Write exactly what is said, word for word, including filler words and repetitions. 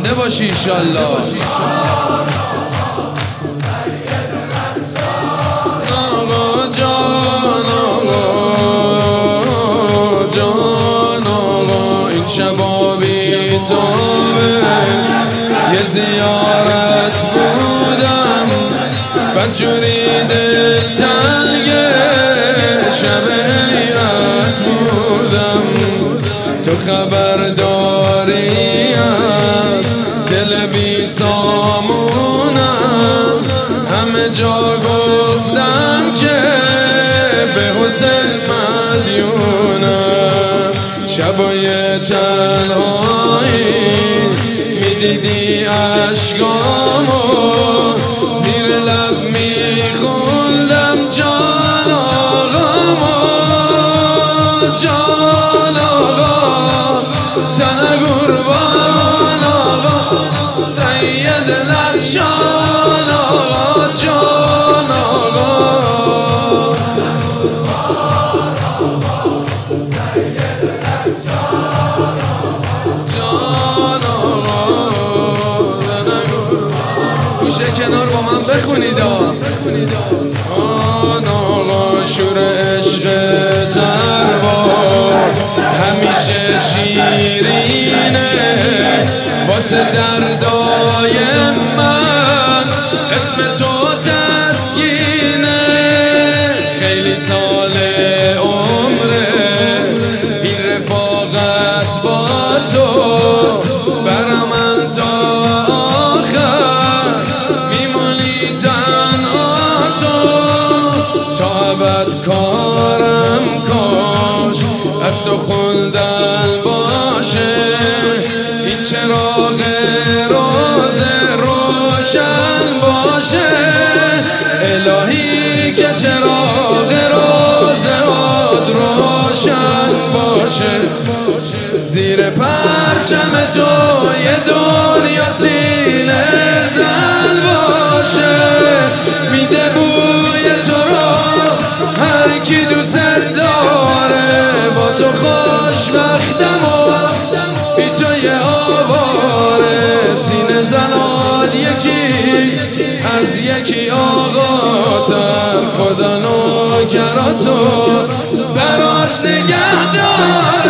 زنده باشی ایشالله. آقا جان آقا جان آقا این شبا بی توبه یه زیارت بودم بدجوری دل تنگه شب حیرت بودم تو خبر داریم دل بی سامونم همه جا گفتم که به حسین مدیونم شبای تنهایی میدیدی عشقامو زیر لب میخوندم جان آقامو جان آقا سنه قربان آقا سید لطشان آقا جان آقا جان آقا گوشه کنار با من بخونید آن آقا شور عشق تربار همیشه شیرینه واسه دردای من اسم تو تسکینه خیلی سال عمره این رفاقت با تو برا من تا آخر میمونی تنها تو تا ابد کارم کاش از تو خوندن باشه این چراغ روز روشن باشه الهی که چراغ روز عاد روشن باشه زیر پرچم تو یه دنیا سینه زن باشه میده بوی تو را هر کی دوست داره با تو خوشبختم و بی تو یه آواره سینه زنان یکی از یکی آقا تر خدا نوکراتو برات نگه دار